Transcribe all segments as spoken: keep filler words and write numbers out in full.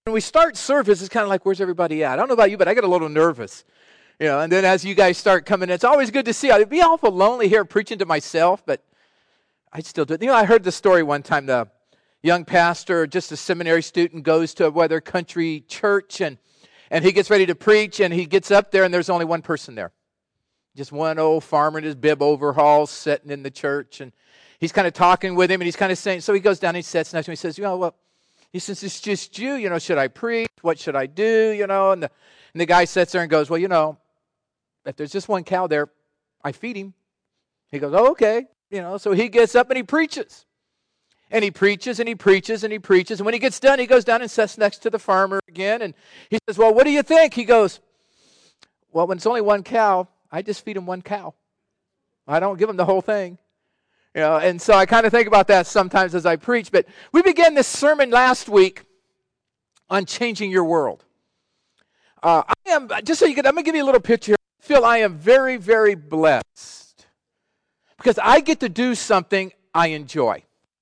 when we start service, it's kind of like, where's everybody at? I don't know about you, but I get a little nervous. You know, and then as you guys start coming in, it's always good to see. I'd be awful lonely here preaching to myself, but I still do it. You know, I heard the story one time. The young pastor, just a seminary student, goes to a weather country church, and, and he gets ready to preach, and he gets up there, and there's only one person there. Just one old farmer in his bib overalls sitting in the church, and he's kind of talking with him, and he's kind of saying, so he goes down, and he sits next to him, he says, you know, well, he says, it's just you, you know, should I preach? What should I do? You know, and the, and the guy sits there and goes, well, you know, if there's just one cow there, I feed him. He goes, oh, okay. You know, so he gets up and he preaches. And he preaches and he preaches and he preaches. And when he gets done, he goes down and sits next to the farmer again. And he says, well, what do you think? He goes, well, when it's only one cow, I just feed him one cow. I don't give him the whole thing. You know, and so I kind of think about that sometimes as I preach. But we began this sermon last week on changing your world. Uh, I am, just so you can, I'm going to give you a little picture here. I feel I am very, very blessed because I get to do something I enjoy.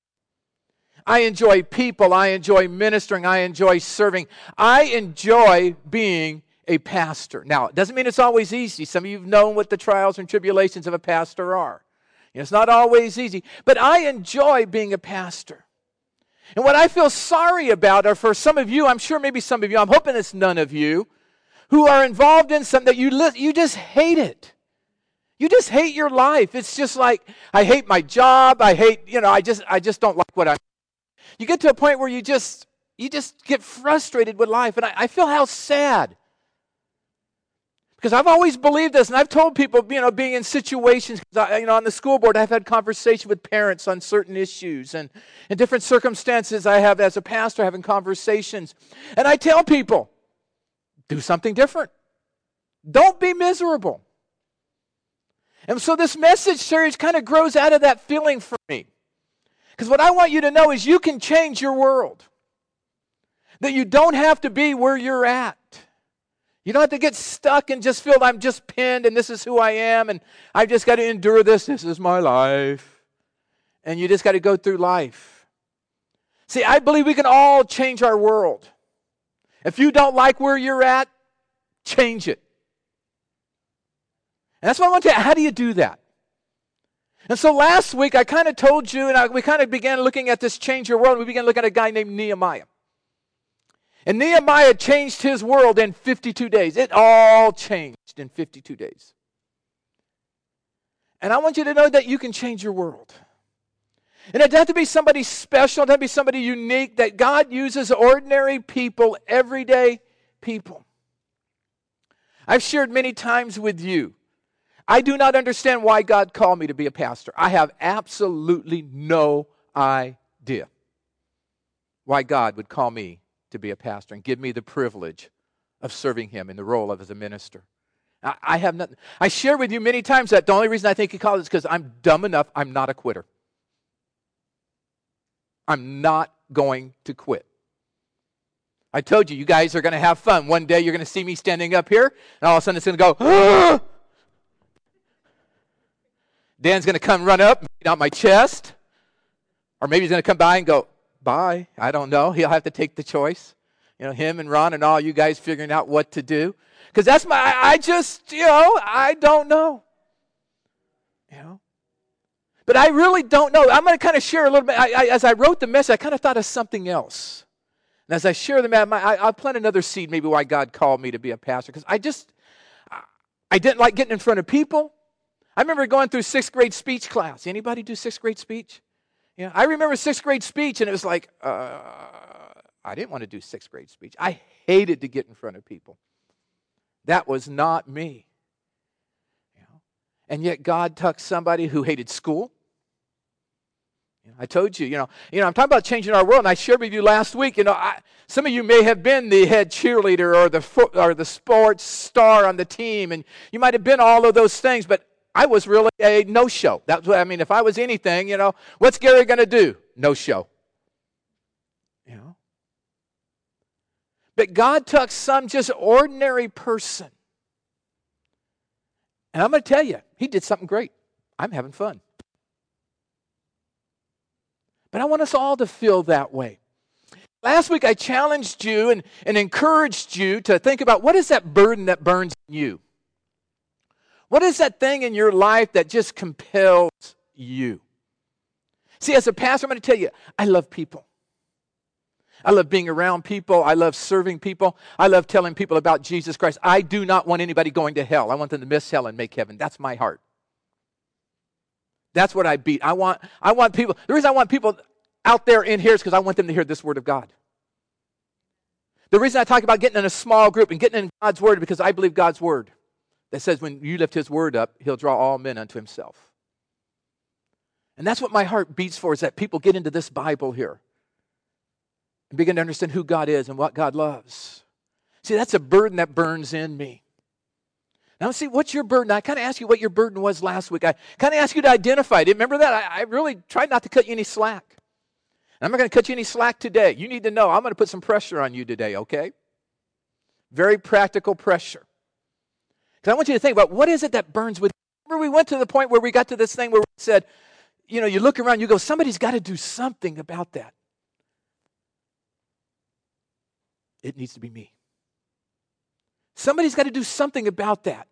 I enjoy people. I enjoy ministering. I enjoy serving. I enjoy being a pastor. Now, it doesn't mean it's always easy. Some of you have known what the trials and tribulations of a pastor are. You know, it's not always easy, but I enjoy being a pastor. And what I feel sorry about are for some of you, I'm sure maybe some of you, I'm hoping it's none of you, who are involved in something that you li- you just hate it. You just hate your life. It's just like, I hate my job. I hate, you know, I just I just don't like what I'm. You get to a point where you just you just get frustrated with life. And I, I feel how sad. Because I've always believed this, and I've told people, you know, being in situations, I, you know, on the school board, I've had conversation with parents on certain issues, and in different circumstances, I have, as a pastor, having conversations. And I tell people, do something different. Don't be miserable. And so this message series kind of grows out of that feeling for me. Because what I want you to know is you can change your world. That you don't have to be where you're at. You don't have to get stuck and just feel I'm just pinned and this is who I am and I've just got to endure this. This is my life. And you just got to go through life. See, I believe we can all change our world. If you don't like where you're at, change it. And that's what I want to tell you. How do you do that? And so last week I kind of told you, and I, we kind of began looking at this change your world. We began looking at a guy named Nehemiah. And Nehemiah changed his world in fifty-two days. It all changed in fifty-two days. And I want you to know that you can change your world. And it doesn't have to be somebody special. It doesn't have to be somebody unique. That God uses ordinary people, everyday people. I've shared many times with you. I do not understand why God called me to be a pastor. I have absolutely no idea why God would call me to be a pastor and give me the privilege of serving Him in the role of as a minister. I, I have nothing. I share with you many times that the only reason I think He called is because I'm dumb enough. I'm not a quitter. I'm not going to quit. I told you, you guys are going to have fun. One day you're going to see me standing up here, and all of a sudden it's going to go, ah! Dan's going to come run up and beat out my chest. Or maybe he's going to come by and go, bye. I don't know. He'll have to take the choice. You know, him and Ron and all you guys figuring out what to do. Because that's my, I, I just, you know, I don't know. You know. But I really don't know. I'm going to kind of share a little bit. I, I, as I wrote the message, I kind of thought of something else. And as I share them, I, I'll plant another seed maybe why God called me to be a pastor. Because I just, I didn't like getting in front of people. I remember going through sixth grade speech class. Anybody do sixth grade speech? Yeah, I remember sixth grade speech, and it was like, uh, I didn't want to do sixth grade speech. I hated to get in front of people. That was not me. You know? And yet God took somebody who hated school. You know, I told you, you know, you know, I'm talking about changing our world, and I shared with you last week. You know, I, some of you may have been the head cheerleader or the fo- or the sports star on the team, and you might have been all of those things, but I was really a no-show. That's what I mean. If I was anything, you know, what's Gary going to do? No show. You know. But God took some just ordinary person, and I'm going to tell you, He did something great. I'm having fun. But I want us all to feel that way. Last week I challenged you and, and encouraged you to think about what is that burden that burns you? What is that thing in your life that just compels you? See, as a pastor, I'm going to tell you, I love people. I love being around people. I love serving people. I love telling people about Jesus Christ. I do not want anybody going to hell. I want them to miss hell and make heaven. That's my heart. That's what I beat. I want, I want people, the reason I want people out there in here is because I want them to hear this word of God. The reason I talk about getting in a small group and getting in God's word is because I believe God's word that says when you lift his word up, he'll draw all men unto himself. And that's what my heart beats for, is that people get into this Bible here and begin to understand who God is and what God loves. See, that's a burden that burns in me. Now, see, what's your burden? I kind of asked you what your burden was last week. I kind of asked you to identify it. Remember that? I, I really tried not to cut you any slack. I'm not going to cut you any slack today. You need to know I'm going to put some pressure on you today, okay? Very practical pressure. Because I want you to think about what is it that burns with you. Remember, we went to the point where we got to this thing where we said, you know, you look around, you go, somebody's got to do something about that. It needs to be me. Somebody's got to do something about that.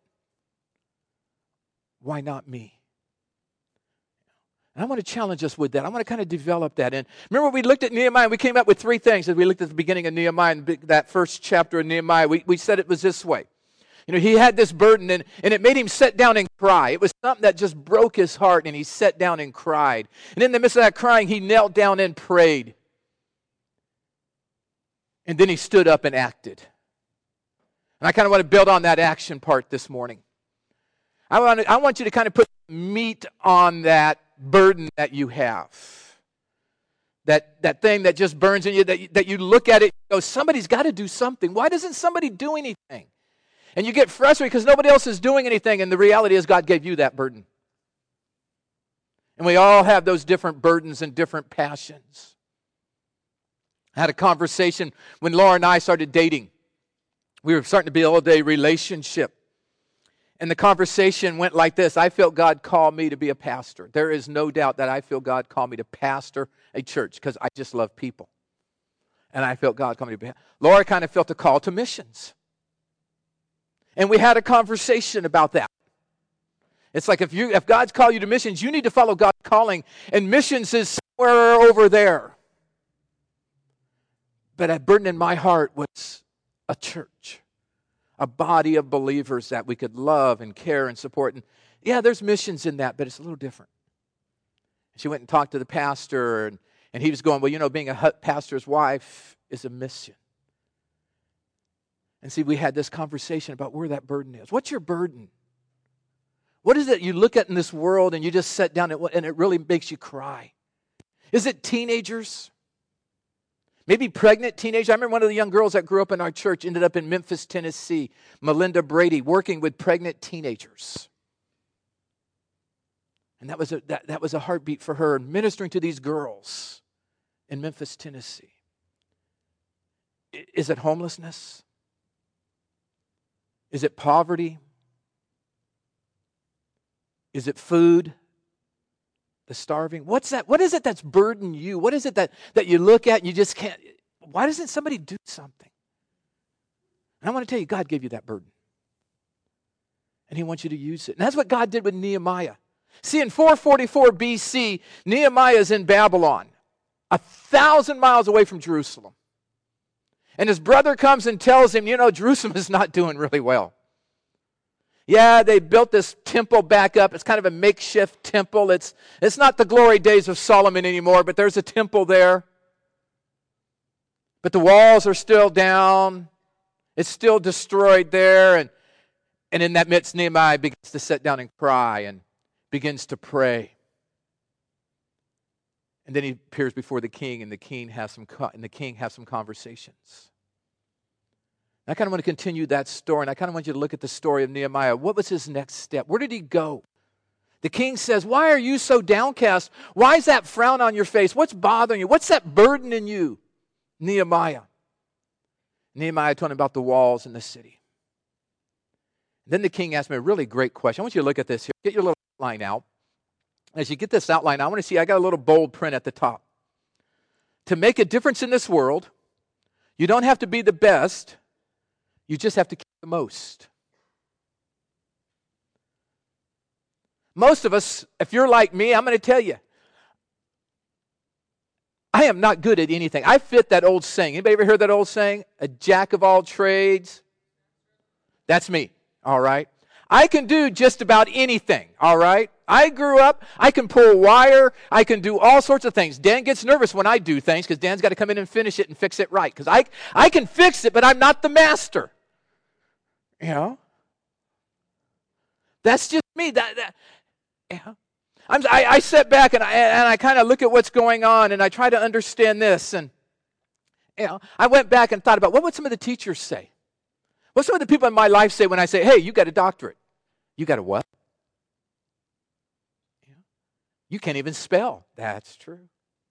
Why not me? And I want to challenge us with that. I want to kind of develop that. And remember, we looked at Nehemiah, and we came up with three things as we looked at the beginning of Nehemiah, and that first chapter of Nehemiah. We, we said it was this way. You know, he had this burden, and, and it made him sit down and cry. It was something that just broke his heart, and he sat down and cried. And in the midst of that crying, he knelt down and prayed. And then he stood up and acted. And I kind of want to build on that action part this morning. I want, to, I want you to kind of put meat on that burden that you have. That, that thing that just burns in you, that, you, that you look at it and go, somebody's got to do something. Why doesn't somebody do anything? And you get frustrated because nobody else is doing anything, and the reality is God gave you that burden. And we all have those different burdens and different passions. I had a conversation when Laura and I started dating. We were starting to build a relationship. And the conversation went like this. I felt God call me to be a pastor. There is no doubt that I feel God call me to pastor a church because I just love people. And I felt God call me to be. Laura kind of felt a call to missions. And we had a conversation about that. It's like if you if God's called you to missions, you need to follow God's calling. And missions is somewhere over there. But a burden in my heart was a church. A body of believers that we could love and care and support. And yeah, there's missions in that, but it's a little different. She went and talked to the pastor, and, and he was going, well, you know, being a pastor's wife is a mission. And see, we had this conversation about where that burden is. What's your burden? What is it you look at in this world and you just sit down and it really makes you cry? Is it teenagers? Maybe pregnant teenagers. I remember one of the young girls that grew up in our church ended up in Memphis, Tennessee, Melinda Brady, working with pregnant teenagers. And that was a, that, that was a heartbeat for her, ministering to these girls in Memphis, Tennessee. Is it homelessness? Is it poverty? Is it food? The starving? What's that? What is it that's burdened you? What is it that, that you look at and you just can't? Why doesn't somebody do something? And I want to tell you, God gave you that burden. And He wants you to use it. And that's what God did with Nehemiah. See, in four forty-four B C, Nehemiah is in Babylon, a thousand miles away from Jerusalem. And his brother comes and tells him, you know, Jerusalem is not doing really well. Yeah, they built this temple back up. It's kind of a makeshift temple. It's, it's not the glory days of Solomon anymore, but there's a temple there. But the walls are still down. It's still destroyed there. And, and in that midst, Nehemiah begins to sit down and cry and begins to pray. And then he appears before the king, and the king has some and the king has some conversations. I kind of want to continue that story, and I kind of want you to look at the story of Nehemiah. What was his next step? Where did he go? The king says, why are you so downcast? Why is that frown on your face? What's bothering you? What's that burden in you? Nehemiah. Nehemiah told him about the walls in the city. Then the king asked me a really great question. I want you to look at this here. Get your little outline out. As you get this outline, I want to see, I got a little bold print at the top. To make a difference in this world, You don't have to be the best. You just have to keep the most. Most of us, if you're like me, I'm going to tell you, I am not good at anything. I fit that old saying. Anybody ever heard that old saying? A jack of all trades. That's me, all right? I can do just about anything, all right? I grew up, I can pull wire, I can do all sorts of things. Dan gets nervous when I do things because Dan's got to come in and finish it and fix it right. Because I, I can fix it, but I'm not the master. You know? That's just me. That, that yeah. I'm, I, I sit back and I, and I kind of look at what's going on and I try to understand this. And you know, I went back and thought about what would some of the teachers say? What some of the people in my life say when I say, hey, you got a doctorate. You got a what? Yeah. You can't even spell. That's true.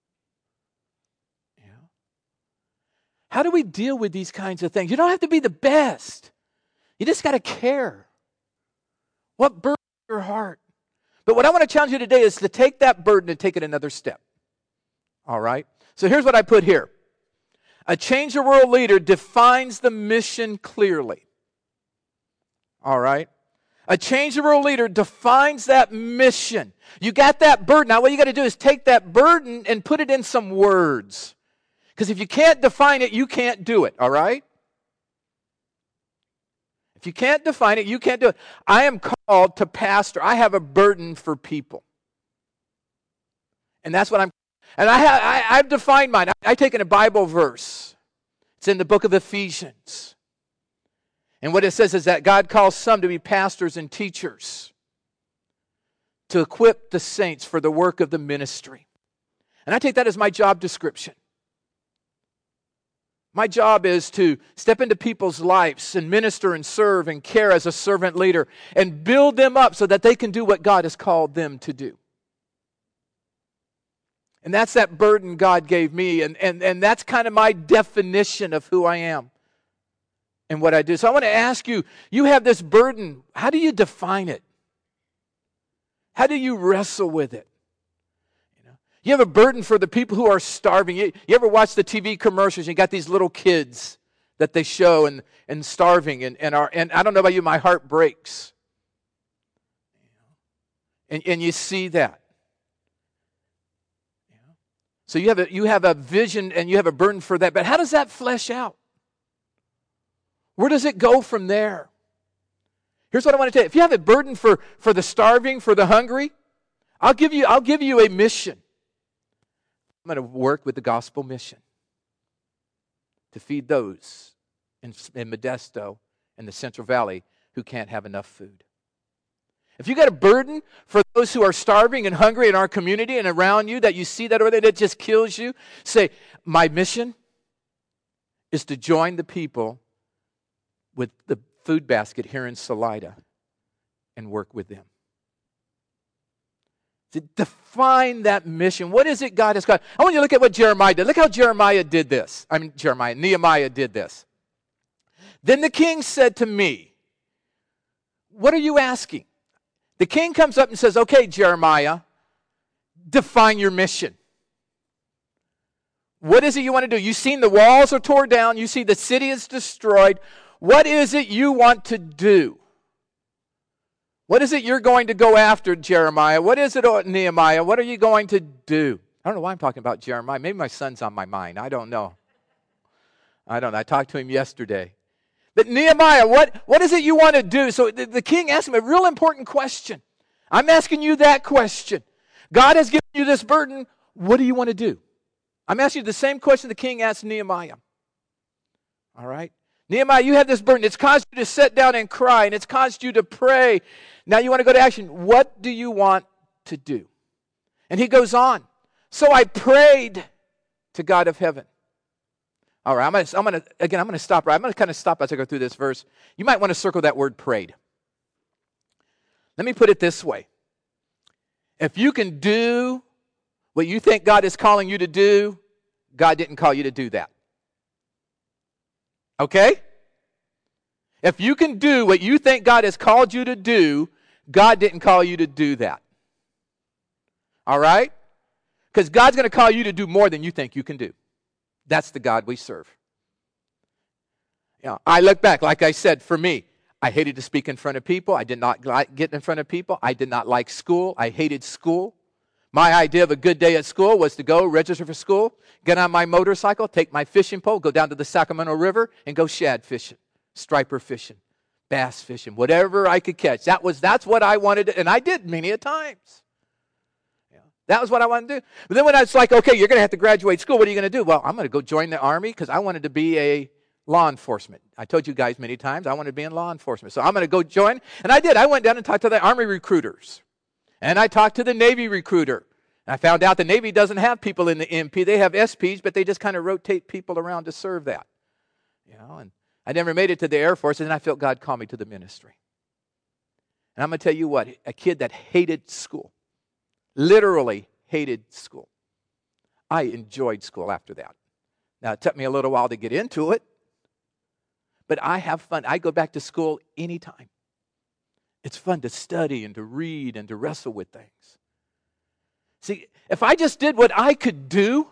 Yeah. How do we deal with these kinds of things? You don't have to be the best. You just got to care. What burdens your heart? But what I want to challenge you today is to take that burden and take it another step. All right? So here's what I put here. A change the world leader defines the mission clearly. All right? A change the world leader defines that mission. You got that burden. Now what you got to do is take that burden and put it in some words. Because if you can't define it, you can't do it. All right? If you can't define it, you can't do it. I am called to pastor. I have a burden for people. And that's what I'm, and I have, I, I've defined mine. I, I've taken a Bible verse. It's in the book of Ephesians. And what it says is that God calls some to be pastors and teachers to equip the saints for the work of the ministry. And I take that as my job description. My job is to step into people's lives and minister and serve and care as a servant leader and build them up so that they can do what God has called them to do. And that's that burden God gave me, and, and, and that's kind of my definition of who I am and what I do. So I want to ask you, you have this burden. How do you define it? How do you wrestle with it? You have a burden for the people who are starving. You, you ever watch the T V commercials? You got these little kids that they show and, and starving. And, and, are, and I don't know about you, my heart breaks. And, and you see that. So you have, a, you have a vision and you have a burden for that. But how does that flesh out? Where does it go from there? Here's what I want to tell you. If you have a burden for, for the starving, for the hungry, I'll give you, I'll give you a mission. I'm going to work with the gospel mission to feed those in, in Modesto and the Central Valley who can't have enough food. If you got a burden for those who are starving and hungry in our community and around you, that you see that over there, that just kills you, say, my mission is to join the people with the food basket here in Salida and work with them. To define that mission. What is it God has called? I want you to look at what Jeremiah did. Look how Jeremiah did this. I mean, Jeremiah, Nehemiah did this. Then the king said to me, what are you asking? The king comes up and says, okay, Jeremiah, define your mission. What is it you want to do? You've seen the walls are torn down. You see the city is destroyed. What is it you want to do? What is it you're going to go after, Jeremiah? What is it, Nehemiah? What are you going to do? I don't know why I'm talking about Jeremiah. Maybe my son's on my mind. I don't know. I don't know. I talked to him yesterday. But Nehemiah, what, what is it you want to do? So the, the king asked him a real important question. I'm asking you that question. God has given you this burden. What do you want to do? I'm asking you the same question the king asked Nehemiah. All right? Nehemiah, you have this burden. It's caused you to sit down and cry, and it's caused you to pray. Now you want to go to action. What do you want to do? And he goes on. So I prayed to God of heaven. All right, I'm going to, I'm going to again, I'm going to stop right. I'm going to kind of stop as I go through this verse. You might want to circle that word prayed. Let me put it this way. If you can do what you think God is calling you to do, God didn't call you to do that. Okay? If you can do what you think God has called you to do, God didn't call you to do that. All right? Because God's going to call you to do more than you think you can do. That's the God we serve. You know, I look back, like I said, for me, I hated to speak in front of people. I did not like get in front of people. I did not like school. I hated school. My idea of a good day at school was to go register for school, get on my motorcycle, take my fishing pole, go down to the Sacramento River, and go shad fishing, striper fishing, bass fishing, whatever I could catch. That was that's what I wanted to, and I did many a times. Yeah, that was what I wanted to do. But then when I was like, okay, you're going to have to graduate school, what are you going to do? Well, I'm going to go join the Army because I wanted to be a law enforcement. I told you guys many times I wanted to be in law enforcement. So I'm going to go join, and I did. I went down and talked to the Army recruiters. And I talked to the Navy recruiter. And I found out the Navy doesn't have people in the M P. They have S Ps, but they just kind of rotate people around to serve that. You know, and I never made it to the Air Force, and then I felt God call me to the ministry. And I'm going to tell you what, a kid that hated school, literally hated school. I enjoyed school after that. Now, it took me a little while to get into it, but I have fun. I go back to school anytime. It's fun to study and to read and to wrestle with things. See, if I just did what I could do,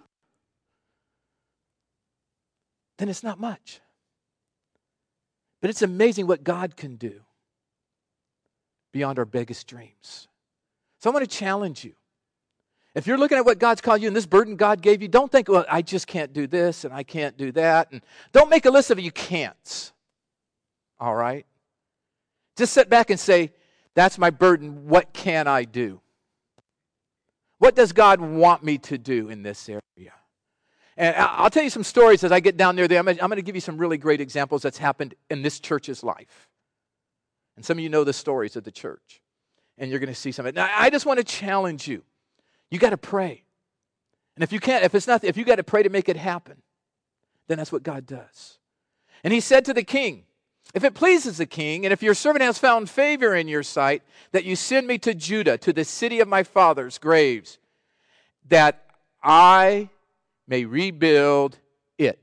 then it's not much. But it's amazing what God can do beyond our biggest dreams. So I want to challenge you. If you're looking at what God's called you and this burden God gave you, don't think, well, I just can't do this and I can't do that. And don't make a list of you can'ts. All right? Just sit back and say, that's my burden. What can I do? What does God want me to do in this area? And I'll tell you some stories as I get down there. I'm going to give you some really great examples that's happened in this church's life. And some of you know the stories of the church. And you're going to see some of it. Now, I just want to challenge you. You got to pray. And if you can't, if it's not, if you got to pray to make it happen, then that's what God does. And he said to the king, if it pleases the king, and if your servant has found favor in your sight, that you send me to Judah, to the city of my father's graves, that I may rebuild it.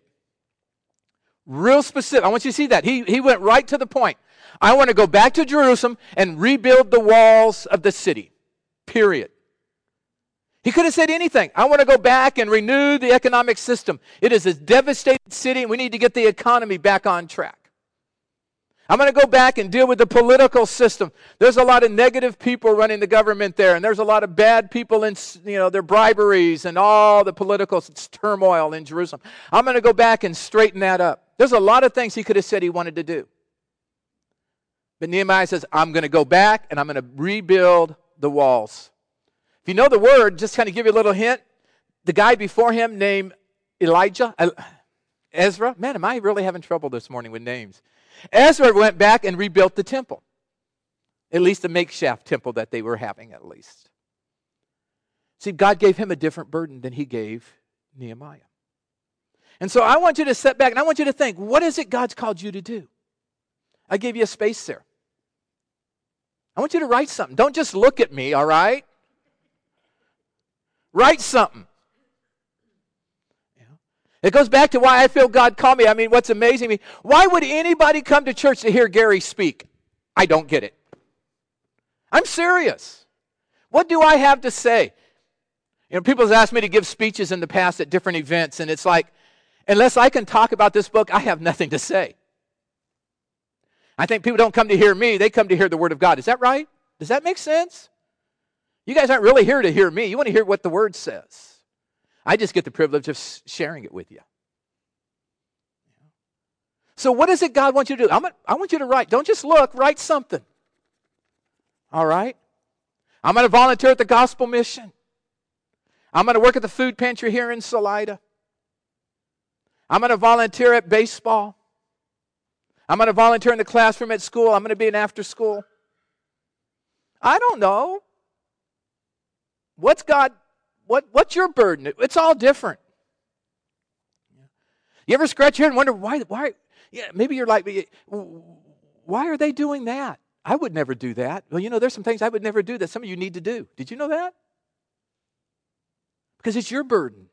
Real specific. I want you to see that. He, he went right to the point. I want to go back to Jerusalem and rebuild the walls of the city. Period. He could have said anything. I want to go back and renew the economic system. It is a devastated city, and we need to get the economy back on track. I'm going to go back and deal with the political system. There's a lot of negative people running the government there, and there's a lot of bad people in, you know, their briberies and all the political turmoil in Jerusalem. I'm going to go back and straighten that up. There's a lot of things he could have said he wanted to do. But Nehemiah says, I'm going to go back and I'm going to rebuild the walls. If you know the word, just kind of give you a little hint. The guy before him named Elijah, Ezra. Man, am I really having trouble this morning with names? Ezra went back and rebuilt the temple. At least the makeshift temple that they were having, at least. See, God gave him a different burden than he gave Nehemiah. And so I want you to sit back and I want you to think, what is it God's called you to do? I gave you a space there. I want you to write something. Don't just look at me, all right? Write something. It goes back to why I feel God called me. I mean, what's amazing me, why would anybody come to church to hear Gary speak? I don't get it. I'm serious. What do I have to say? You know, people have asked me to give speeches in the past at different events, and it's like, unless I can talk about this book, I have nothing to say. I think people don't come to hear me, they come to hear the Word of God. Is that right? Does that make sense? You guys aren't really here to hear me. You want to hear what the Word says. I just get the privilege of sharing it with you. So what is it God wants you to do? I'm a, I want you to write. Don't just look. Write something. All right? I'm going to volunteer at the Gospel Mission. I'm going to work at the food pantry here in Salida. I'm going to volunteer at baseball. I'm going to volunteer in the classroom at school. I'm going to be an after school. I don't know. What's God... What, what's your burden? It's all different. You ever scratch your head and wonder why, why, yeah, maybe you're like, why are they doing that? I would never do that. Well, you know, there's some things I would never do that some of you need to do. Did you know that? Because it's your burden.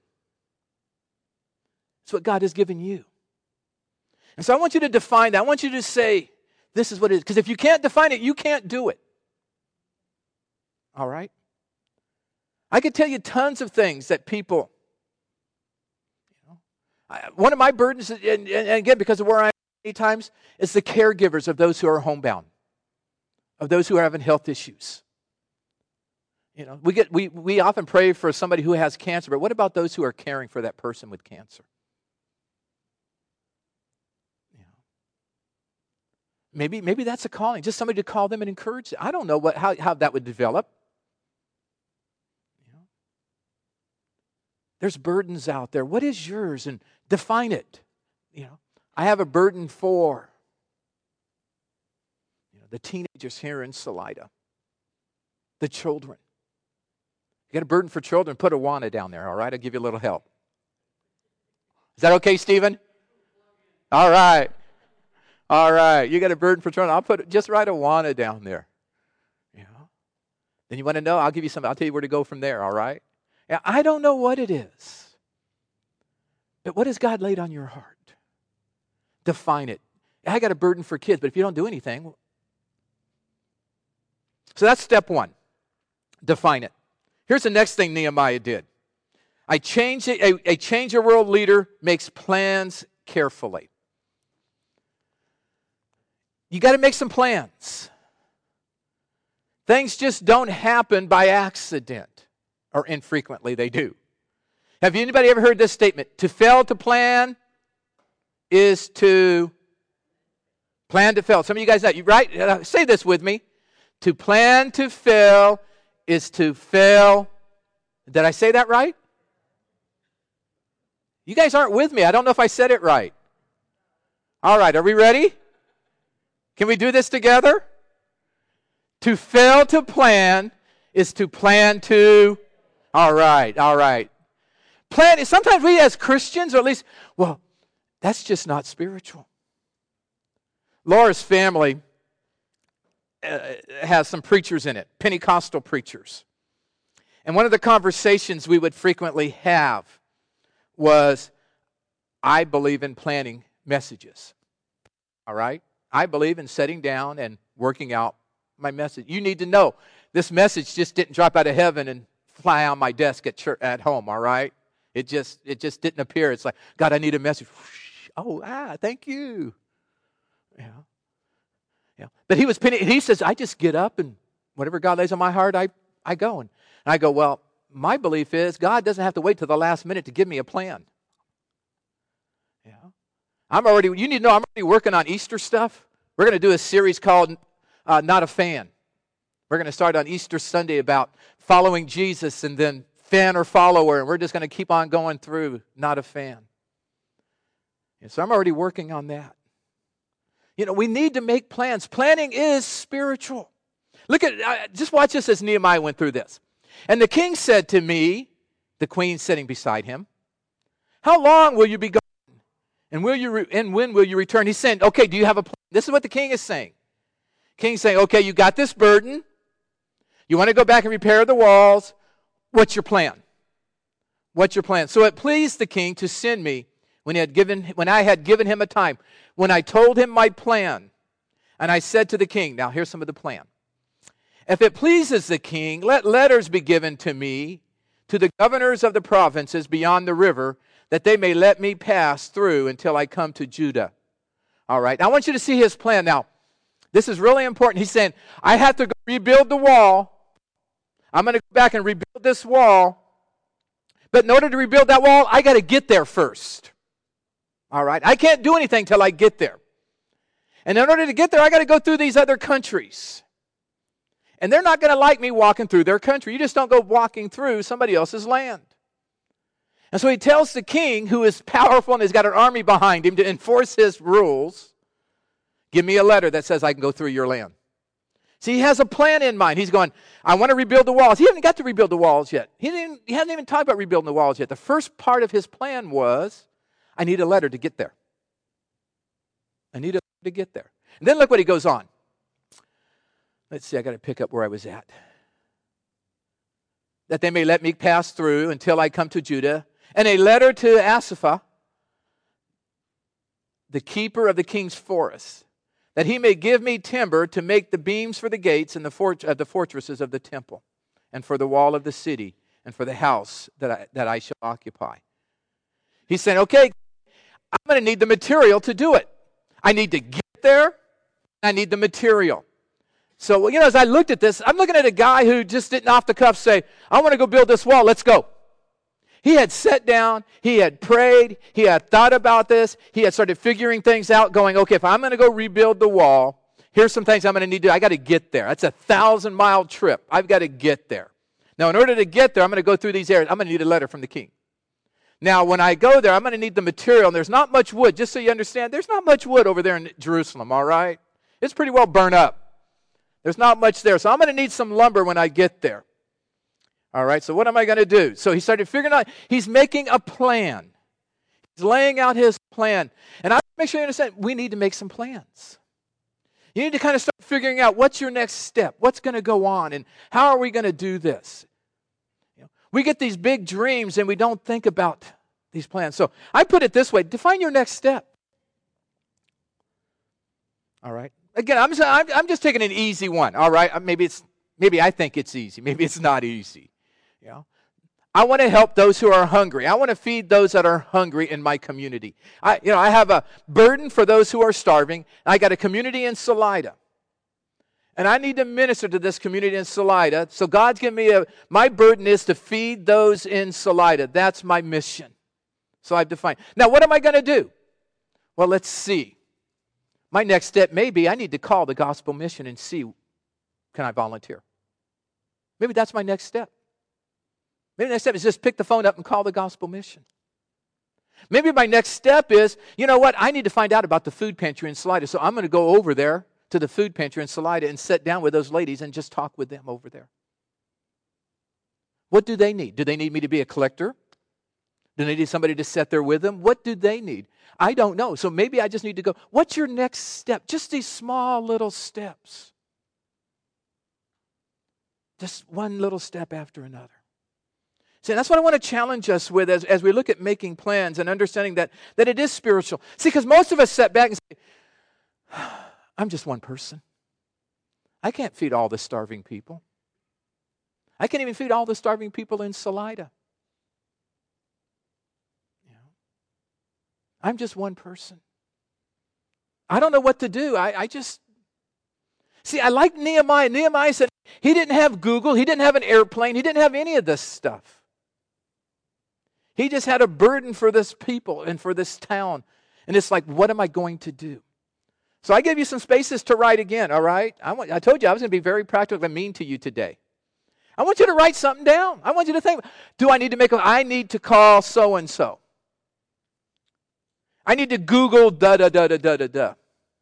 It's what God has given you. And so I want you to define that. I want you to say, this is what it is. Because if you can't define it, you can't do it. All right? I could tell you tons of things that people, you know, I, one of my burdens, and, and again, because of where I am, many times? It's the caregivers of those who are homebound, of those who are having health issues. You know, we get we we often pray for somebody who has cancer, but what about those who are caring for that person with cancer? You know, maybe maybe that's a calling, just somebody to call them and encourage them. I don't know what how, how that would develop. You know, there's burdens out there. What is yours? And define it. You know, I have a burden for you know, the teenagers here in Salida, the children. You got a burden for children, put Awana down there, all right? I'll give you a little help. Is that okay, Stephen? All right. All right. You got a burden for children. I'll put just write Awana down there. You know? Then you want to know? I'll give you some. I'll tell you where to go from there, all right? Now, I don't know what it is. But what has God laid on your heart? Define it. I got a burden for kids, but if you don't do anything. So that's step one. Define it. Here's the next thing Nehemiah did. I change it, a, a change your world leader makes plans carefully. You got to make some plans. Things just don't happen by accident, or infrequently they do. Have anybody ever heard this statement? To fail to plan is to plan to fail. Some of you guys know, you right? Say this with me. To plan to fail is to fail. Did I say that right? You guys aren't with me. I don't know if I said it right. All right, are we ready? Can we do this together? To fail to plan is to plan to... All right, all right. Plan, sometimes we as Christians, or at least, well, that's just not spiritual. Laura's family uh, has some preachers in it, Pentecostal preachers. And one of the conversations we would frequently have was, I believe in planning messages. All right? I believe in sitting down and working out my message. You need to know, this message just didn't drop out of heaven and fly on my desk at church, at home, all right? It just it just didn't appear. It's like, God, I need a message. Oh, ah, thank you. Yeah. Yeah. But he was he says, I just get up and whatever God lays on my heart, I, I go. And I go, well, my belief is God doesn't have to wait till the last minute to give me a plan. Yeah. I'm already, you need to know, I'm already working on Easter stuff. We're going to do a series called uh, Not a Fan. We're going to start on Easter Sunday about following Jesus and then fan or follower, and we're just going to keep on going through Not a Fan. And so I'm already working on that. You know, we need to make plans. Planning is spiritual. Look at, uh, just watch this as Nehemiah went through this. And the king said to me, the queen sitting beside him, how long will you be gone? And will you re- and when will you return? He's saying, okay, do you have a plan? This is what the king is saying. King's saying, okay, you got this burden. You want to go back and repair the walls. What's your plan? What's your plan? So it pleased the king to send me when he had given when I had given him a time. When I told him my plan, and I said to the king, now here's some of the plan. If it pleases the king, let letters be given to me, to the governors of the provinces beyond the river, that they may let me pass through until I come to Judah. All right, I want you to see his plan. Now, this is really important. He's saying, I have to go rebuild the wall. I'm going to go back and rebuild this wall. But in order to rebuild that wall, I got to get there first. All right, I can't do anything till I get there. And in order to get there, I got to go through these other countries. And they're not going to like me walking through their country. You just don't go walking through somebody else's land. And so he tells the king, who is powerful and has got an army behind him to enforce his rules, give me a letter that says I can go through your land. See, he has a plan in mind. He's going, I want to rebuild the walls. He hasn't got to rebuild the walls yet. He, didn't even, he hasn't even talked about rebuilding the walls yet. The first part of his plan was, I need a letter to get there. I need a letter to get there. And then look what he goes on. Let's see, I got to pick up where I was at. That they may let me pass through until I come to Judah. And a letter to Asapha, the keeper of the king's forest, that he may give me timber to make the beams for the gates and the, fort- uh, the fortresses of the temple, and for the wall of the city, and for the house that I, that I shall occupy. He's saying, okay, I'm going to need the material to do it. I need to get there. I need the material. So, you know, as I looked at this, I'm looking at a guy who just didn't off the cuff say, I want to go build this wall. Let's go. He had sat down. He had prayed. He had thought about this. He had started figuring things out, going, okay, if I'm going to go rebuild the wall, here's some things I'm going to need to do. I got to get there. That's a thousand-mile trip. I've got to get there. Now, in order to get there, I'm going to go through these areas. I'm going to need a letter from the king. Now, when I go there, I'm going to need the material, and there's not much wood. Just so you understand, there's not much wood over there in Jerusalem, all right? It's pretty well burnt up. There's not much there. So I'm going to need some lumber when I get there. All right, so what am I going to do? So he started figuring out, he's making a plan. He's laying out his plan. And I make sure you understand, we need to make some plans. You need to kind of start figuring out what's your next step, what's going to go on, and how are we going to do this? You know, we get these big dreams and we don't think about these plans. So I put it this way, define your next step. All right. Again, I'm just, I'm, I'm just taking an easy one, all right? Maybe it's maybe I think it's easy. Maybe it's not easy. You know? I want to help those who are hungry. I want to feed those that are hungry in my community. I, you know, I have a burden for those who are starving. I got a community in Salida. And I need to minister to this community in Salida. So God's given me a, my burden is to feed those in Salida. That's my mission. So I've defined. Now, what am I going to do? Well, let's see. My next step may be I need to call the gospel mission and see, can I volunteer? Maybe that's my next step. Maybe the next step is just pick the phone up and call the gospel mission. Maybe my next step is, you know what, I need to find out about the food pantry in Salida, so I'm going to go over there to the food pantry in Salida and sit down with those ladies and just talk with them over there. What do they need? Do they need me to be a collector? Do they need somebody to sit there with them? What do they need? I don't know. So maybe I just need to go, what's your next step? Just these small little steps. Just one little step after another. See, that's what I want to challenge us with as, as we look at making plans and understanding that, that it is spiritual. See, because most of us sit back and say, I'm just one person. I can't feed all the starving people. I can't even feed all the starving people in Salida. You know, I'm just one person. I don't know what to do. I, I just... See, I like Nehemiah. Nehemiah said he didn't have Google. He didn't have an airplane. He didn't have any of this stuff. He just had a burden for this people and for this town. And it's like, what am I going to do? So I gave you some spaces to write again, all right? I, want, I told you I was going to be very practical and mean to you today. I want you to write something down. I want you to think, do I need to make a, I need to call so-and-so. I need to Google da-da-da-da-da-da-da.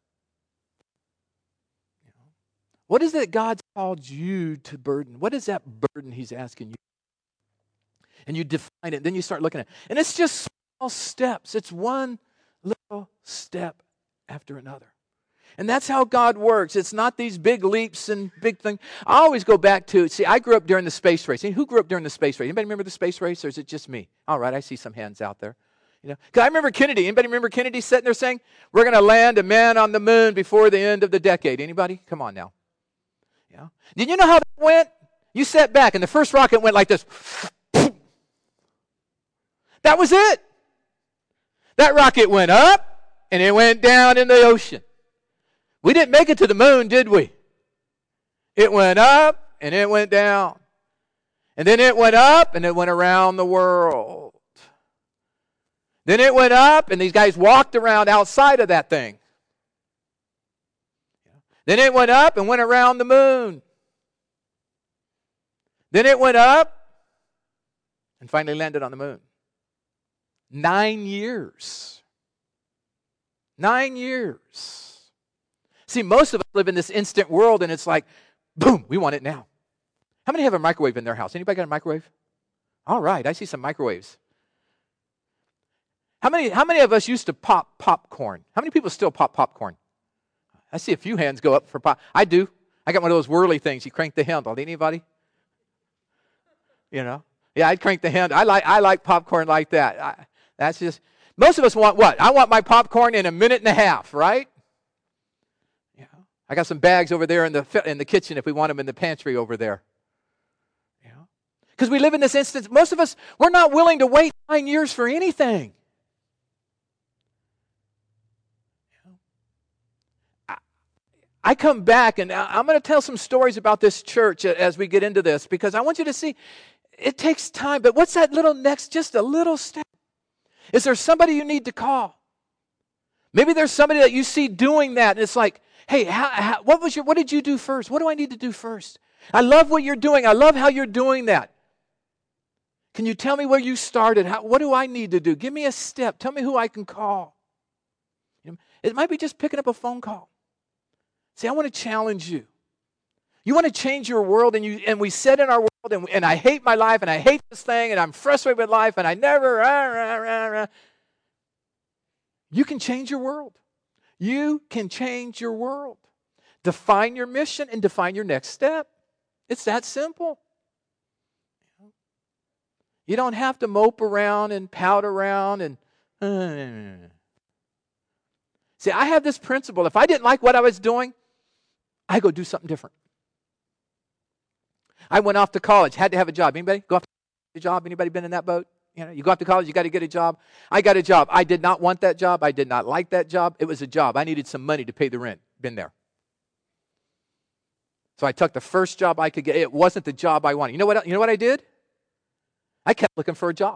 What is it God's called you to burden? What is that burden He's asking you? And you define it. Then you start looking at it. And it's just small steps. It's one little step after another. And that's how God works. It's not these big leaps and big things. I always go back to, see, I grew up during the space race. Who grew up during the space race? Anybody remember the space race, or is it just me? All right, I see some hands out there. You know, because I remember Kennedy. Anybody remember Kennedy sitting there saying, we're going to land a man on the moon before the end of the decade? Anybody? Come on now. Yeah. Did you know how that went? You sat back, and the first rocket went like this. That was it. That rocket went up, and it went down in the ocean. We didn't make it to the moon, did we? It went up, and it went down. And then it went up, and it went around the world. Then it went up, and these guys walked around outside of that thing. Then it went up and went around the moon. Then it went up and finally landed on the moon. Nine years. Nine years. See, most of us live in this instant world, and it's like, boom, we want it now. How many have a microwave in their house? Anybody got a microwave? All right, I see some microwaves. How many, how many of us used to pop popcorn? How many people still pop popcorn? I see a few hands go up for pop. I do. I got one of those whirly things. You crank the handle. Anybody? You know? Yeah, I'd crank the handle. I like I like popcorn like that. I, that's just, most of us want what? I want my popcorn in a minute and a half, right? Yeah. I got some bags over there in the in the kitchen if we want them in the pantry over there. Yeah. Because we live in this instance. Most of us, we're not willing to wait nine years for anything. I come back, and I'm going to tell some stories about this church as we get into this, because I want you to see it takes time. But what's that little next, just a little step? Is there somebody you need to call? Maybe there's somebody that you see doing that, and it's like, hey, how, how, what was your, what did you do first? What do I need to do first? I love what you're doing. I love how you're doing that. Can you tell me where you started? How, what do I need to do? Give me a step. Tell me who I can call. You know, it might be just picking up a phone call. See, I want to challenge you. You want to change your world, and you and we sit in our world, and, and I hate my life, and I hate this thing, and I'm frustrated with life, and I never... Rah, rah, rah, rah. You can change your world. You can change your world. Define your mission and define your next step. It's that simple. You don't have to mope around and pout around and... Uh. See, I have this principle. If I didn't like what I was doing, I go do something different. I went off to college, had to have a job. Anybody go off to a job? Anybody been in that boat? You know, you go off to college, you got to get a job. I got a job. I did not want that job. I did not like that job. It was a job. I needed some money to pay the rent. Been there. So I took the first job I could get. It wasn't the job I wanted. You know what? You know what I did? I kept looking for a job.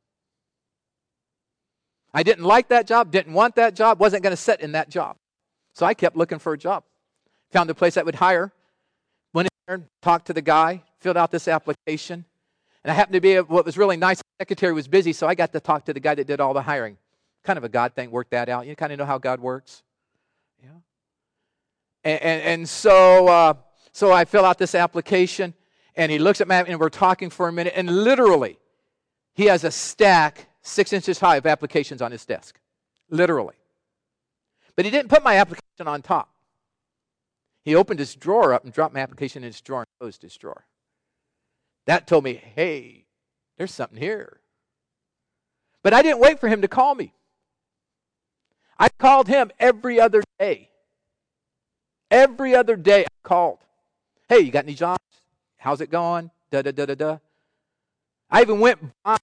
I didn't like that job, didn't want that job, wasn't going to sit in that job. So I kept looking for a job. Found a place that would hire. Went in there, talked to the guy, filled out this application. And I happened to be, what was really nice, the secretary was busy, so I got to talk to the guy that did all the hiring. Kind of a God thing, worked that out. You kind of know how God works. Yeah. And, and, and so, uh, so I fill out this application, and he looks at me, and we're talking for a minute, and literally, he has a stack six inches high of applications on his desk. Literally. But he didn't put my application on top. He opened his drawer up and dropped my application in his drawer and closed his drawer. That told me, hey, there's something here. But I didn't wait for him to call me. I called him every other day. Every other day I called. Hey, you got any jobs? How's it going? Da da da da da. I even went by.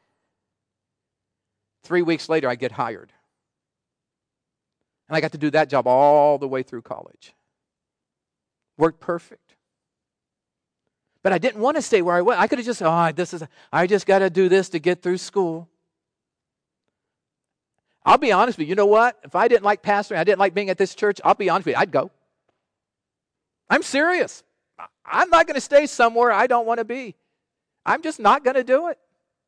Three weeks later, I get hired. And I got to do that job all the way through college. Worked perfect. But I didn't want to stay where I was. I could have just, oh, this is, I just got to do this to get through school. I'll be honest with you. You know what? If I didn't like pastoring, I didn't like being at this church, I'll be honest with you, I'd go. I'm serious. I'm not going to stay somewhere I don't want to be. I'm just not going to do it.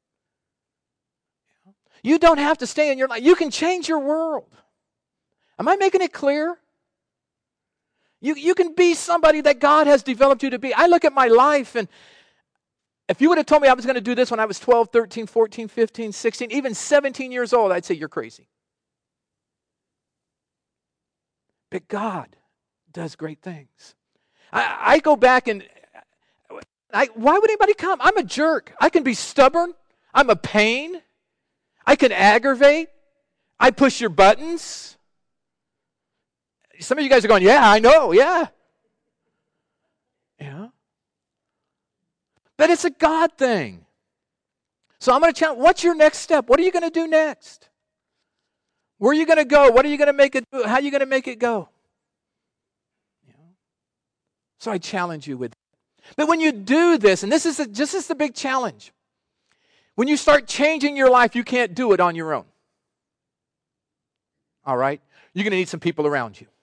You don't have to stay in your life. You can change your world. Am I making it clear? You, you can be somebody that God has developed you to be. I look at my life, and if you would have told me I was going to do this when I was twelve, thirteen, fourteen, fifteen, sixteen, even seventeen years old, I'd say you're crazy. But God does great things. I, I go back and, I, why would anybody come? I'm a jerk. I can be stubborn. I'm a pain. I can aggravate. I push your buttons. Some of you guys are going, yeah, I know, yeah. Yeah. But it's a God thing. So I'm going to challenge, what's your next step? What are you going to do next? Where are you going to go? What are you going to make it do? How are you going to make it go? You know? So I challenge you with that. But when you do this, and this is, the, this is the big challenge. When you start changing your life, you can't do it on your own. All right? You're going to need some people around you.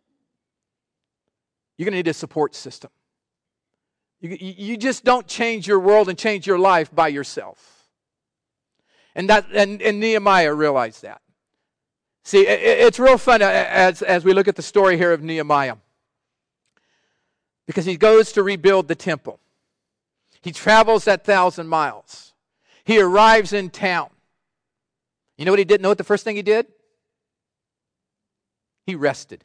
You're going to need a support system. You, you just don't change your world and change your life by yourself. And that and, and Nehemiah realized that. See, it, it's real fun as, as we look at the story here of Nehemiah. Because he goes to rebuild the temple. He travels that thousand miles. He arrives in town. You know what he did? Know what the first thing he did? He rested.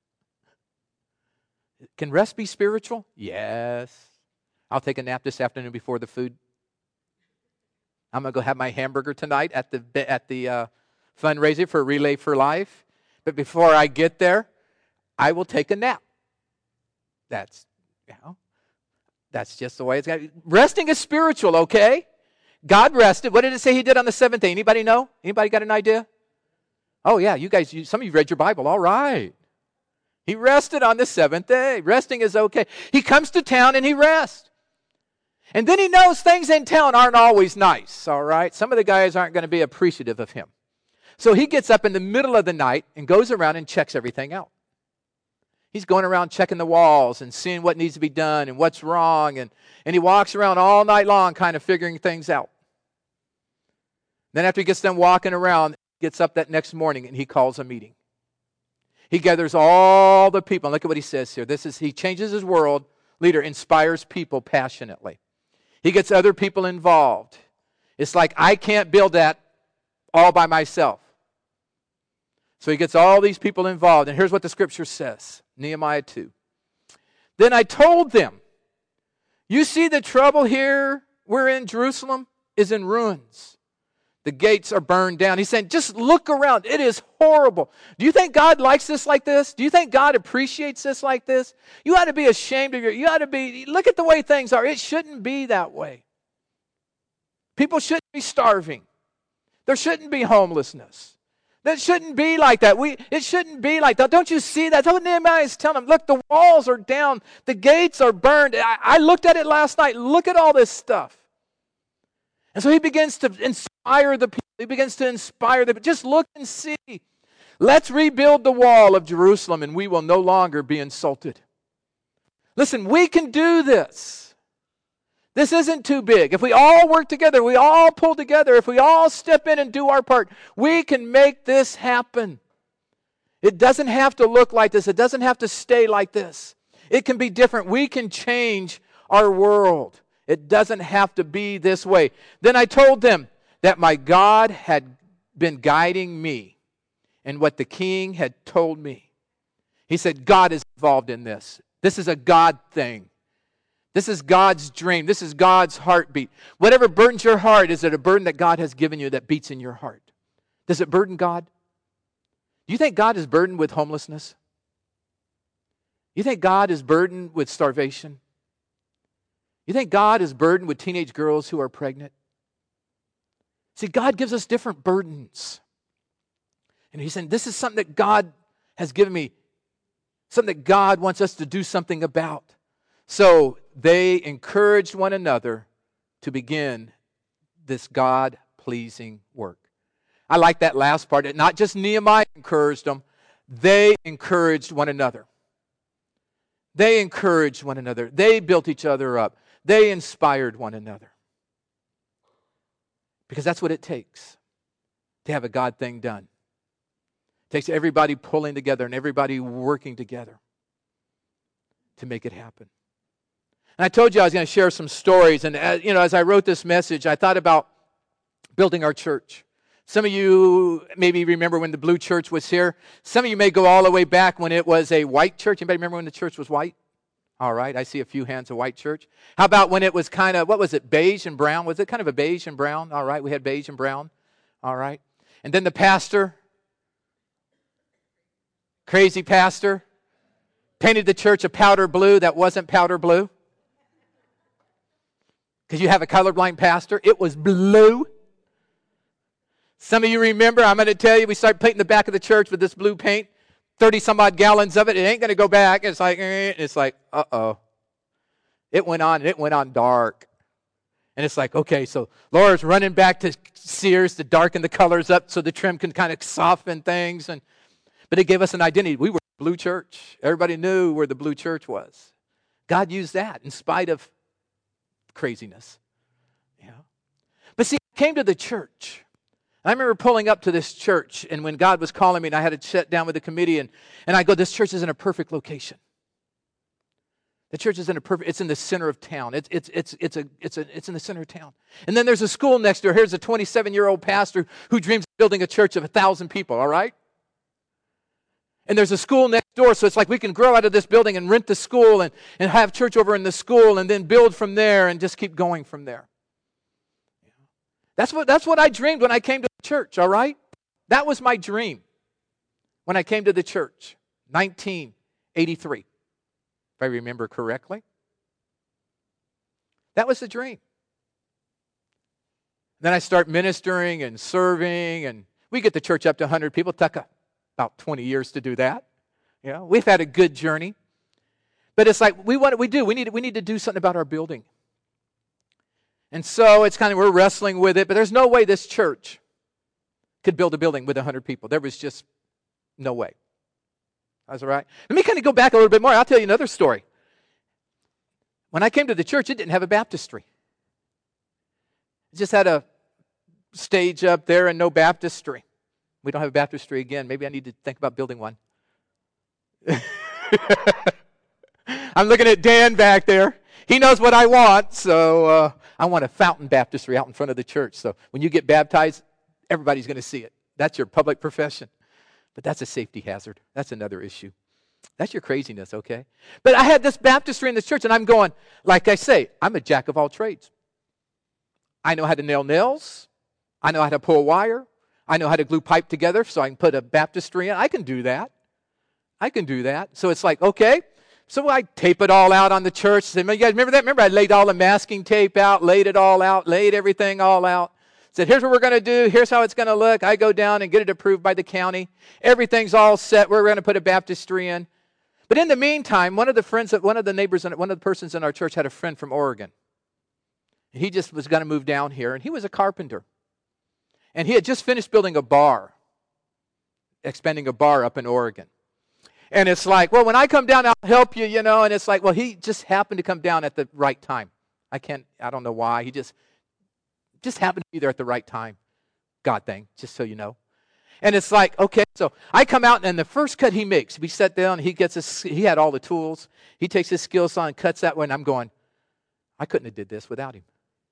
Can rest be spiritual? Yes. I'll take a nap this afternoon before the food. I'm going to go have my hamburger tonight at the at the uh, fundraiser for Relay for Life. But before I get there, I will take a nap. That's, you know, that's just the way it's got to be. Resting is spiritual, okay? God rested. What did it say he did on the seventh day? Anybody know? Anybody got an idea? Oh, yeah, you guys, you, some of you read your Bible. All right. He rested on the seventh day. Resting is okay. He comes to town and he rests. And then he knows things in town aren't always nice, all right? Some of the guys aren't going to be appreciative of him. So he gets up in the middle of the night and goes around and checks everything out. He's going around checking the walls and seeing what needs to be done and what's wrong. And, and he walks around all night long kind of figuring things out. Then after he gets done walking around, he gets up that next morning and he calls a meeting. He gathers all the people. And look at what he says here. This is, he changes his world. Leader inspires people passionately. He gets other people involved. It's like, I can't build that all by myself. So he gets all these people involved. And here's what the scripture says. Nehemiah two. Then I told them, you see the trouble here we're in Jerusalem is in ruins. The gates are burned down. He's saying, just look around. It is horrible. Do you think God likes this like this? Do you think God appreciates this like this? You ought to be ashamed of your, you ought to be, look at the way things are. It shouldn't be that way. People shouldn't be starving. There shouldn't be homelessness. That shouldn't be like that. We, it shouldn't be like that. Don't you see that? That's what Nehemiah is telling them. Look, the walls are down. The gates are burned. I, I looked at it last night. Look at all this stuff. And so he begins to inspire the people. He begins to inspire them. Just look and see. Let's rebuild the wall of Jerusalem and we will no longer be insulted. Listen, we can do this. This isn't too big. If we all work together, we all pull together, if we all step in and do our part, we can make this happen. It doesn't have to look like this. It doesn't have to stay like this. It can be different. We can change our world. It doesn't have to be this way. Then I told them that my God had been guiding me and what the king had told me. He said, God is involved in this. This is a God thing. This is God's dream. This is God's heartbeat. Whatever burdens your heart, is it a burden that God has given you that beats in your heart? Does it burden God? Do you think God is burdened with homelessness? You think God is burdened with starvation? You think God is burdened with teenage girls who are pregnant? See, God gives us different burdens. And he's saying, this is something that God has given me, something that God wants us to do something about. So they encouraged one another to begin this God-pleasing work. I like that last part. Not just Nehemiah encouraged them, they encouraged one another. They encouraged one another. They built each other up. They inspired one another. Because that's what it takes to have a God thing done. It takes everybody pulling together and everybody working together to make it happen. And I told you I was going to share some stories. And as, you know, as I wrote this message, I thought about building our church. Some of you maybe remember when the blue church was here. Some of you may go all the way back when it was a white church. Anybody remember when the church was white? All right, I see a few hands of white church. How about when it was kind of, what was it, beige and brown? Was it kind of a beige and brown? All right, we had beige and brown. All right. And then the pastor, crazy pastor, painted the church a powder blue that wasn't powder blue. Because you have a colorblind pastor. It was blue. Some of you remember, I'm going to tell you, we started painting the back of the church with this blue paint. thirty some odd gallons of it. It ain't going to go back. It's like, eh, it's like, uh-oh. It went on, and it went on dark. And it's like, okay, so Laura's running back to Sears to darken the colors up so the trim can kind of soften things. And But it gave us an identity. We were the blue church. Everybody knew where the blue church was. God used that in spite of craziness. Yeah. But see, I came to the church. I remember pulling up to this church, and when God was calling me, and I had to sit down with the committee, and, and I go, this church is in a perfect location. The church is in a perfect, it's in the center of town. It's, it's, it's, it's, a, it's, a, it's in the center of town. And then there's a school next door. Here's a twenty-seven-year-old pastor who dreams of building a church of one thousand people, all right? And there's a school next door, so it's like we can grow out of this building and rent the school and, and have church over in the school and then build from there and just keep going from there. That's what, that's what I dreamed when I came to the church, all right? That was my dream when I came to the church, nineteen eighty-three, if I remember correctly. That was the dream. Then I start ministering and serving, and we get the church up to one hundred people. It took about twenty years to do that, You know, we've had a good journey. But it's like, we want we do. We need, we need to do something about our building. And so it's kind of, we're wrestling with it, but there's no way this church could build a building with one hundred people. There was just no way. That's all right. Let me kind of go back a little bit more. I'll tell you another story. When I came to the church, it didn't have a baptistry. It just had a stage up there and no baptistry. We don't have a baptistry again. Maybe I need to think about building one. I'm looking at Dan back there. He knows what I want, so uh, I want a fountain baptistry out in front of the church. So when you get baptized, everybody's going to see it. That's your public profession. But that's a safety hazard. That's another issue. That's your craziness, okay? But I had this baptistry in this church, and I'm going, like I say, I'm a jack of all trades. I know how to nail nails. I know how to pull wire. I know how to glue pipe together so I can put a baptistry in. I can do that. I can do that. So it's like, okay. So I tape it all out on the church. You guys remember that? Remember I laid all the masking tape out, laid it all out, laid everything all out. Said, here's what we're going to do. Here's how it's going to look. I go down and get it approved by the county. Everything's all set. We're going to put a baptistry in. But in the meantime, one of the friends, one of the neighbors, one of the persons in our church had a friend from Oregon. He just was going to move down here, and he was a carpenter. And he had just finished building a bar, expanding a bar up in Oregon. And it's like, well, when I come down, I'll help you, you know. And it's like, well, he just happened to come down at the right time. I can't, I don't know why. He just, just happened to be there at the right time. God thing, just so you know. And it's like, okay, so I come out, and the first cut he makes, we sit down, he gets his, he had all the tools. He takes his skill saw and cuts that way, and I'm going, I couldn't have did this without him.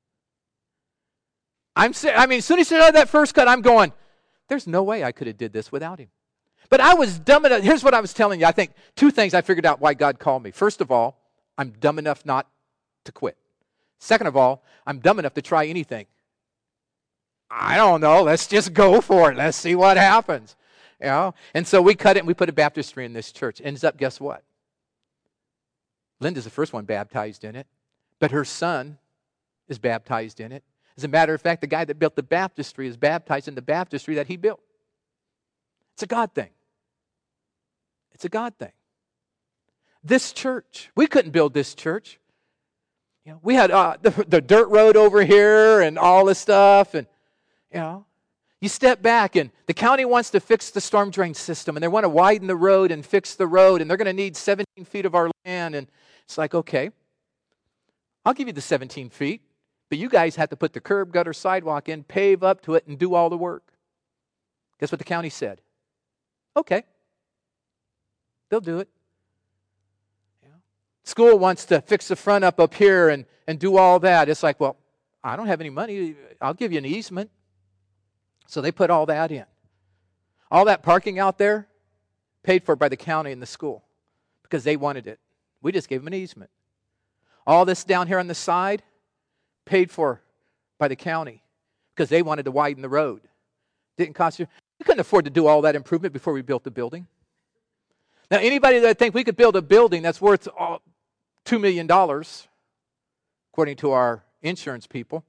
I'm, I mean, as soon as he said that first cut, I'm going, there's no way I could have did this without him. But I was dumb enough. Here's what I was telling you. I think two things I figured out why God called me. First of all, I'm dumb enough not to quit. Second of all, I'm dumb enough to try anything. I don't know. Let's just go for it. Let's see what happens. You know? And so we cut it and we put a baptistry in this church. Ends up, guess what? Linda's the first one baptized in it. But her son is baptized in it. As a matter of fact, the guy that built the baptistry is baptized in the baptistry that he built. It's a God thing. It's a God thing. This church, we couldn't build this church. You know, we had uh, the, the dirt road over here and all this stuff, and you know, you step back and the county wants to fix the storm drain system, and they want to widen the road and fix the road, and they're going to need seventeen feet of our land, and it's like, okay, I'll give you the seventeen feet, but you guys have to put the curb, gutter, sidewalk in, pave up to it, and do all the work. Guess what the county said? Okay. They'll do it. Yeah. School wants to fix the front up up here and, and do all that. It's like, well, I don't have any money. I'll give you an easement. So they put all that in. All that parking out there, paid for by the county and the school because they wanted it. We just gave them an easement. All this down here on the side, paid for by the county because they wanted to widen the road. Didn't cost you. We couldn't afford to do all that improvement before we built the building. Now, anybody that think we could build a building that's worth two million dollars, according to our insurance people,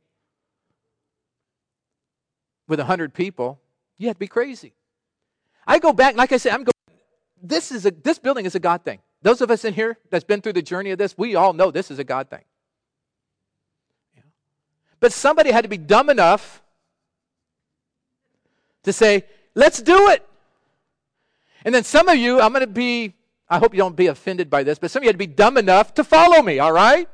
with one hundred people, you have to be crazy. I go back, like I said, I'm going, this, is a, this building is a God thing. Those of us in here that's been through the journey of this, we all know this is a God thing. Yeah. But somebody had to be dumb enough to say, let's do it. And then some of you, I'm going to be, I hope you don't be offended by this, but some of you had to be dumb enough to follow me, all right?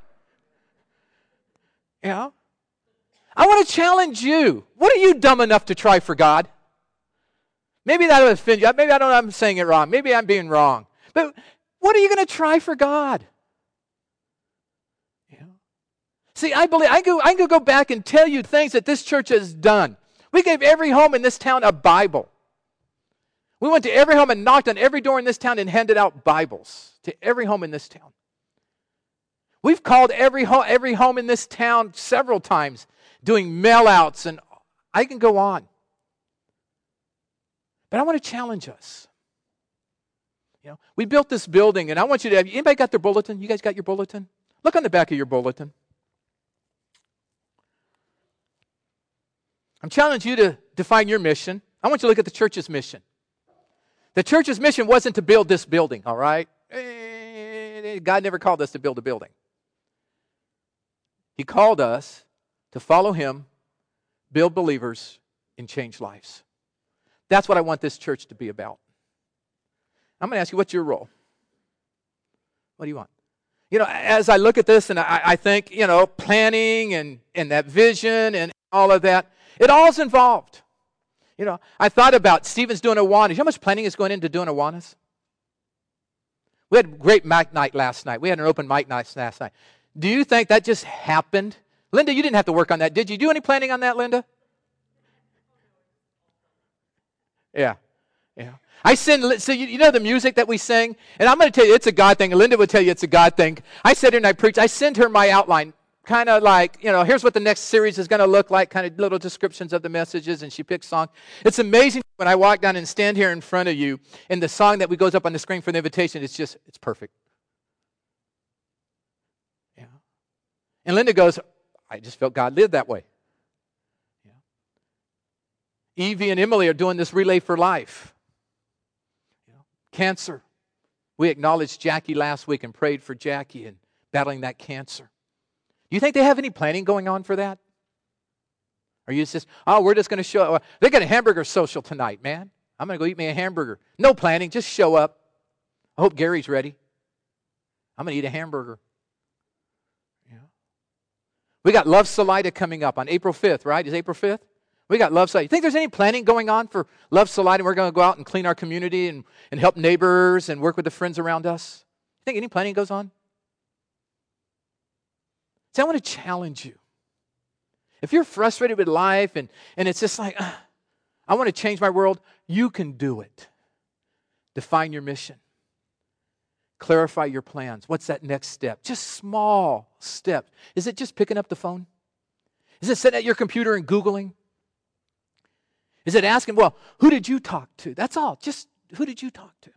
Yeah. I want to challenge you. What are you dumb enough to try for God? Maybe that will offend you. Maybe I don't know I'm saying it wrong. Maybe I'm being wrong. But what are you going to try for God? Yeah. See, I believe I go I can go back and tell you things that this church has done. We gave every home in this town a Bible. We went to every home and knocked on every door in this town and handed out Bibles to every home in this town. We've called every home, every home in this town several times, doing mail-outs, and I can go on. But I want to challenge us. You know, we built this building, and I want you to have, anybody got their bulletin? You guys got your bulletin? Look on the back of your bulletin. I'm challenging you to define your mission. I want you to look at the church's mission. The church's mission wasn't to build this building, all right? God never called us to build a building. He called us to follow Him, build believers, and change lives. That's what I want this church to be about. I'm going to ask you, what's your role? What do you want? You know, as I look at this and I, I think, you know, planning and, and that vision and all of that, it all's involved. You know, I thought about Stephen's doing Awanas. You know how much planning is going into doing Awanas? We had a great mic night last night. We had an open mic night last night. Do you think that just happened? Linda, you didn't have to work on that. Did you do any planning on that, Linda? Yeah, yeah. I send, so you, you know the music that we sing? And I'm going to tell you, it's a God thing. Linda would tell you it's a God thing. I sit here and I preach. I send her my outline, kind of like, you know, here's what the next series is going to look like, kind of little descriptions of the messages, and she picks songs. It's amazing when I walk down and stand here in front of you, and the song that we goes up on the screen for the invitation, it's just, it's perfect. Yeah. And Linda goes, I just felt God lived that way. Yeah. Evie and Emily are doing this Relay for Life. You know, cancer. We acknowledged Jackie last week and prayed for Jackie and battling that cancer. Do you think they have any planning going on for that? Or you just, oh, we're just going to show up. They got a hamburger social tonight, man. I'm going to go eat me a hamburger. No planning, just show up. I hope Gary's ready. I'm going to eat a hamburger. Yeah. We got Love Salida coming up on April fifth, right? Is April fifth? We got Love Salida. You think there's any planning going on for Love Salida? We're going to go out and clean our community and, and help neighbors and work with the friends around us. You think any planning goes on? See, I want to challenge you. If you're frustrated with life and, and it's just like, uh, I want to change my world, you can do it. Define your mission. Clarify your plans. What's that next step? Just small steps. Is it just picking up the phone? Is it sitting at your computer and Googling? Is it asking, well, who did you talk to? That's all. Just who did you talk to?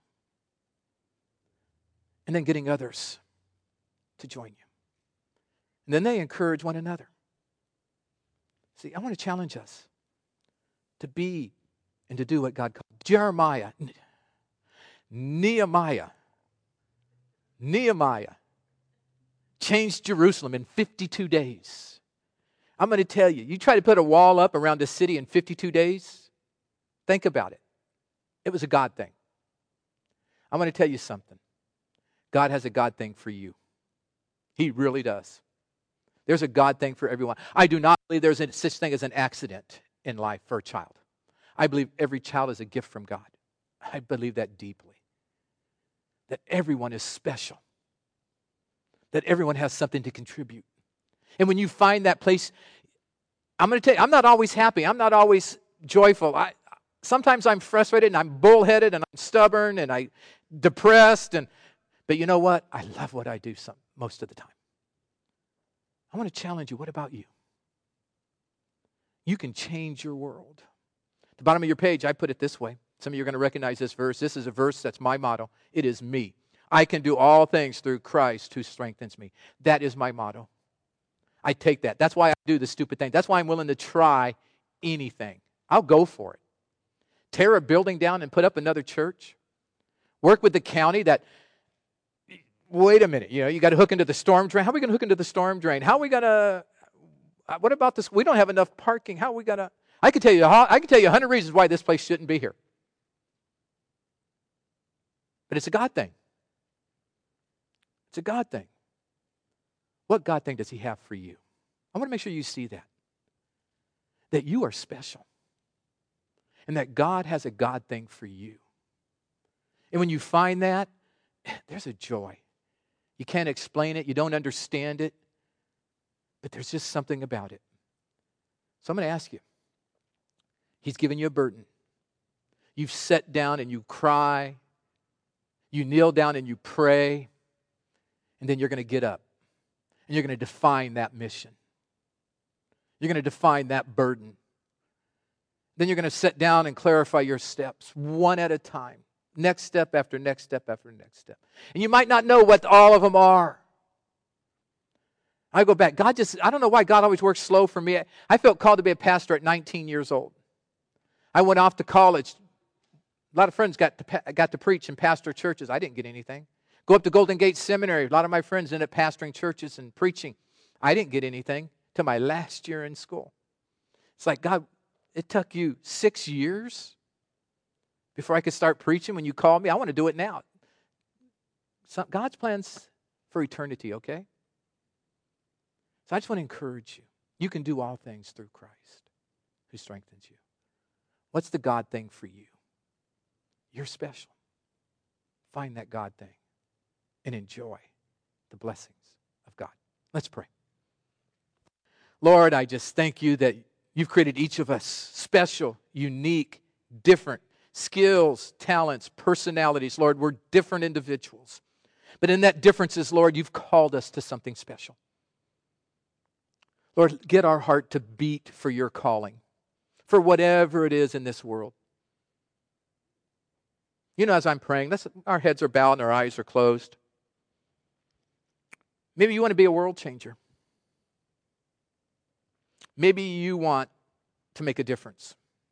And then getting others to join you. And then they encourage one another. See, I want to challenge us to be and to do what God called. Jeremiah, Nehemiah, Nehemiah changed Jerusalem in fifty-two days. I'm going to tell you, you try to put a wall up around a city in fifty-two days, think about it. It was a God thing. I'm going to tell you something. God has a God thing for you. He really does. There's a God thing for everyone. I do not believe there's such thing as an accident in life for a child. I believe every child is a gift from God. I believe that deeply. That everyone is special. That everyone has something to contribute. And when you find that place, I'm going to tell you, I'm not always happy. I'm not always joyful. I, sometimes I'm frustrated and I'm bullheaded and I'm stubborn and I'm depressed. And, but you know what? I love what I do some, most of the time. I want to challenge you. What about you? You can change your world. At the bottom of your page, I put it this way. Some of you are going to recognize this verse. This is a verse that's my motto. It is me. I can do all things through Christ who strengthens me. That is my motto. I take that. That's why I do the stupid thing. That's why I'm willing to try anything. I'll go for it. Tear a building down and put up another church. Work with the county that, wait a minute, you know, you got to hook into the storm drain. How are we going to hook into the storm drain? How are we going to, what about this? We don't have enough parking. How are we going to, I can tell you, I can tell you a hundred reasons why this place shouldn't be here. But it's a God thing. It's a God thing. What God thing does He have for you? I want to make sure you see that. That you are special. And that God has a God thing for you. And when you find that, there's a joy. You can't explain it. You don't understand it. But there's just something about it. So I'm going to ask you. He's given you a burden. You've sat down and you cry. You kneel down and you pray. And then you're going to get up. And you're going to define that mission. You're going to define that burden. Then you're going to sit down and clarify your steps one at a time. Next step after next step after next step. And you might not know what all of them are. I go back. God just, I don't know why God always works slow for me. I felt called to be a pastor at nineteen years old. I went off to college A lot of friends got to, pa- got to preach and pastor churches. I didn't get anything. Go up to Golden Gate Seminary. A lot of my friends ended up pastoring churches and preaching. I didn't get anything till my last year in school. It's like, God, it took you six years before I could start preaching when you called me. I want to do it now. So God's plans for eternity, okay? So I just want to encourage you. You can do all things through Christ who strengthens you. What's the God thing for you? You're special. Find that God thing and enjoy the blessings of God. Let's pray. Lord, I just thank you that you've created each of us special, unique, different skills, talents, personalities. Lord, we're different individuals. But in that differences, Lord, you've called us to something special. Lord, get our heart to beat for your calling, for whatever it is in this world. You know, as I'm praying, let's, our heads are bowed and our eyes are closed. Maybe you want to be a world changer. Maybe you want to make a difference.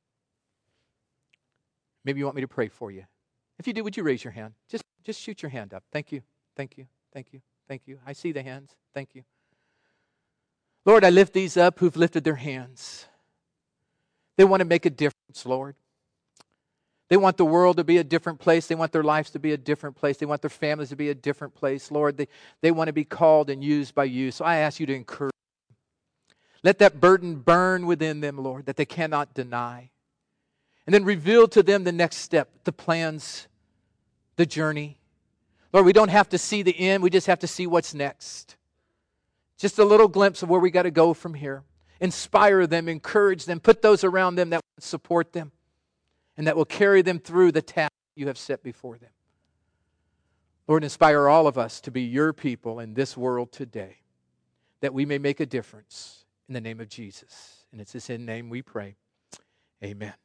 Maybe you want me to pray for you. If you do, would you raise your hand? Just, just shoot your hand up. Thank you, thank you, thank you, thank you. I see the hands. Thank you. Lord, I lift these up who've lifted their hands. They want to make a difference, Lord. They want the world to be a different place. They want their lives to be a different place. They want their families to be a different place. Lord, they, they want to be called and used by you. So I ask you to encourage them. Let that burden burn within them, Lord, that they cannot deny. And then reveal to them the next step, the plans, the journey. Lord, we don't have to see the end. We just have to see what's next. Just a little glimpse of where we got to go from here. Inspire them, encourage them, put those around them that will support them and that will carry them through the task you have set before them. Lord, inspire all of us to be your people in this world today, that we may make a difference in the name of Jesus. And it's this in name we pray. Amen.